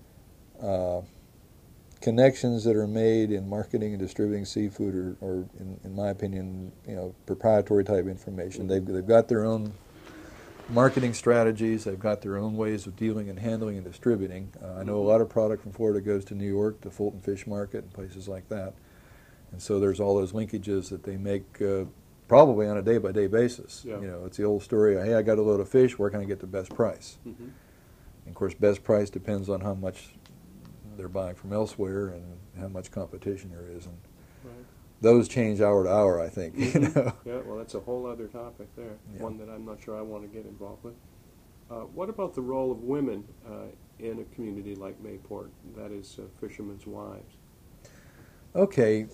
connections that are made in marketing and distributing seafood are in my opinion, proprietary type information. Mm-hmm. They've got their own marketing strategies. They've got their own ways of dealing and handling and distributing. I know a lot of product from Florida goes to New York, the Fulton Fish Market, and places like that. And so there's all those linkages that they make probably on a day-by-day basis. Yeah. It's the old story of, hey, I got a load of fish, where can I get the best price? Mm-hmm. And of course, best price depends on how much they're buying from elsewhere and how much competition there is. And those change hour to hour, I think. Mm-hmm. Yeah, well, that's a whole other topic there, one that I'm not sure I want to get involved with. What about the role of women in a community like Mayport, that is fishermen's wives? Okay.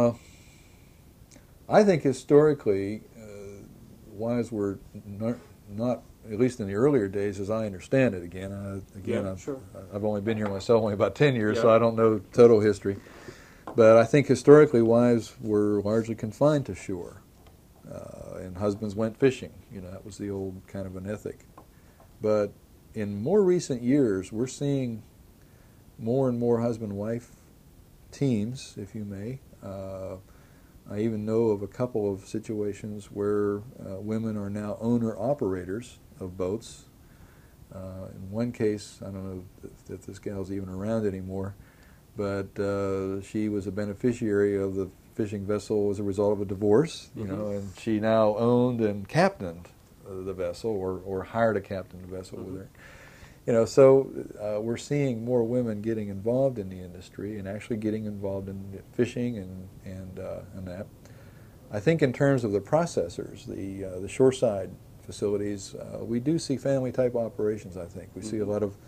I think historically, wives were not, at least in the earlier days, as I understand it. I've only been here myself only about 10 years, so I don't know total history. But I think historically, wives were largely confined to shore, and husbands went fishing. That was the old kind of an ethic. But in more recent years, we're seeing more and more husband-wife teams, if you may. I even know of a couple of situations where women are now owner-operators of boats. In one case, I don't know if this gal's even around anymore, but she was a beneficiary of the fishing vessel as a result of a divorce, and she now owned and captained the vessel, or hired a captain of the vessel with her. So we're seeing more women getting involved in the industry and actually getting involved in fishing and that. I think in terms of the processors, the shoreside facilities, we do see family-type operations, I think. We see a lot of,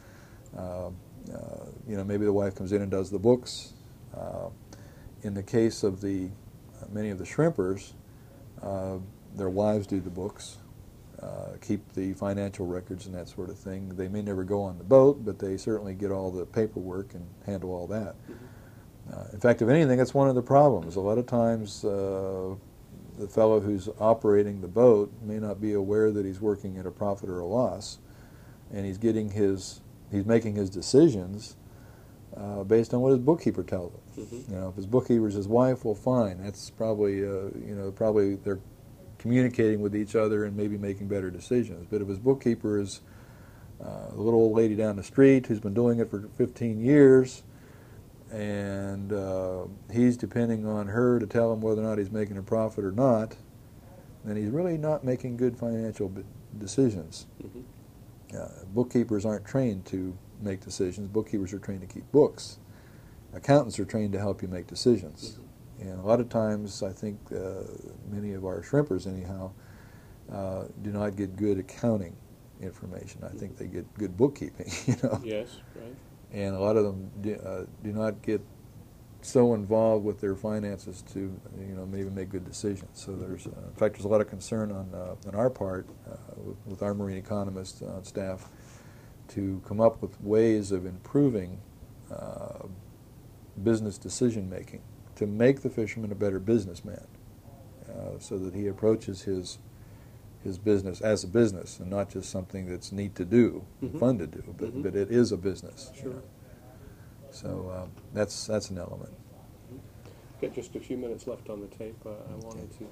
maybe the wife comes in and does the books. In the case of many of the shrimpers, their wives do the books, keep the financial records and that sort of thing. They may never go on the boat, but they certainly get all the paperwork and handle all that. In fact, if anything, that's one of the problems. A lot of times the fellow who's operating the boat may not be aware that he's working at a profit or a loss, and he's making his decisions based on what his bookkeeper tells him. If his bookkeeper's his wife, well, fine. That's probably probably they're communicating with each other and maybe making better decisions. But if his bookkeeper is a little old lady down the street who's been doing it for 15 years, and he's depending on her to tell him whether or not he's making a profit or not, then he's really not making good financial decisions. Bookkeepers aren't trained to make decisions. Bookkeepers are trained to keep books. Accountants are trained to help you make decisions. And a lot of times, I think many of our shrimpers, anyhow, do not get good accounting information. I think they get good bookkeeping, Yes, right. And a lot of them do not get so involved with their finances to, maybe make good decisions. So there's, in fact, there's a lot of concern on our part, with our marine economists on staff, to come up with ways of improving business decision making, to make the fisherman a better businessman, so that he approaches his business as a business and not just something that's neat to do, fun to do, but it is a business. Sure. So that's an element. Got just a few minutes left on the tape. I wanted to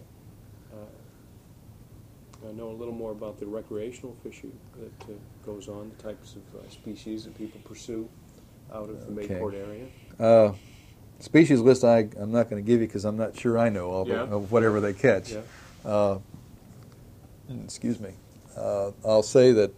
know a little more about the recreational fishing that goes on, the types of species that people pursue out of the Mayport area. Species list I'm not going to give you because I'm not sure I know all of whatever they catch. Yeah. Excuse me. I'll say that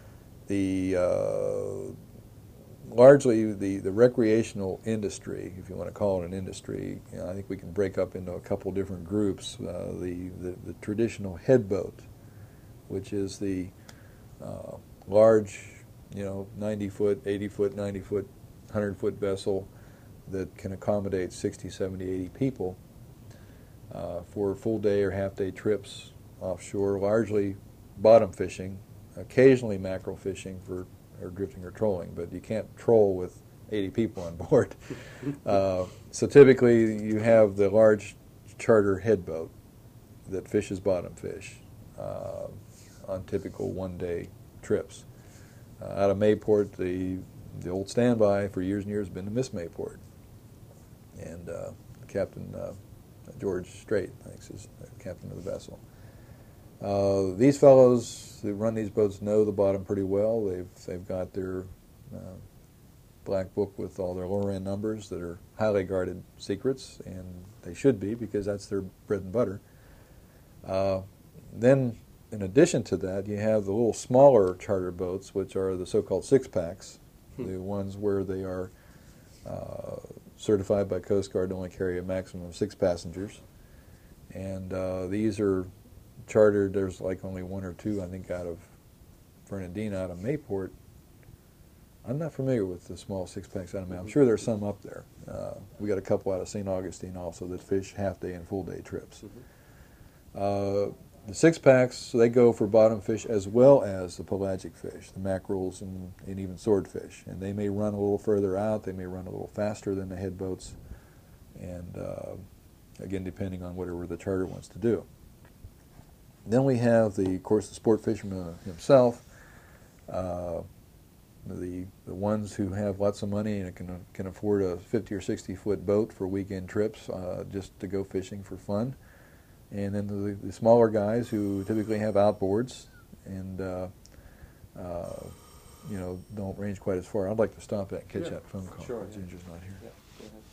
largely the recreational industry, if you want to call it an industry, I think we can break up into a couple different groups. The traditional head boat, which is the large, 90-foot, 80-foot, 90-foot, 100-foot vessel that can accommodate 60, 70, 80 people for full day or half day trips offshore, largely bottom fishing, occasionally mackerel fishing or drifting or trolling, but you can't troll with 80 people on board. So typically you have the large charter head boat that fishes bottom fish on typical one-day trips. Out of Mayport, the old standby for years and years has been the Miss Mayport. And Captain George Strait, I think, is the captain of the vessel. These fellows who run these boats know the bottom pretty well. They've got their black book with all their lower end numbers that are highly guarded secrets, and they should be because that's their bread and butter. Then, in addition to that, you have the little smaller charter boats, which are the so-called six-packs, the ones where they are certified by Coast Guard to only carry a maximum of 6 passengers. And these are chartered. There's like only 1 or 2, I think, out of Fernandina, out of Mayport. I'm not familiar with the small 6-packs out of Mayport. I'm sure there's some up there. We got a couple out of St. Augustine also that fish half-day and full-day trips. The 6-packs, they go for bottom fish as well as the pelagic fish, the mackerels and even swordfish. And they may run a little further out. They may run a little faster than the head boats. And again, depending on whatever the charter wants to do. Then we have, of course, the sport fisherman himself, the ones who have lots of money and can afford a 50 or 60-foot boat for weekend trips just to go fishing for fun. And then the smaller guys who typically have outboards and don't range quite as far. I'd like to stop that and catch that phone call. Sure. Ginger's not here. Yeah.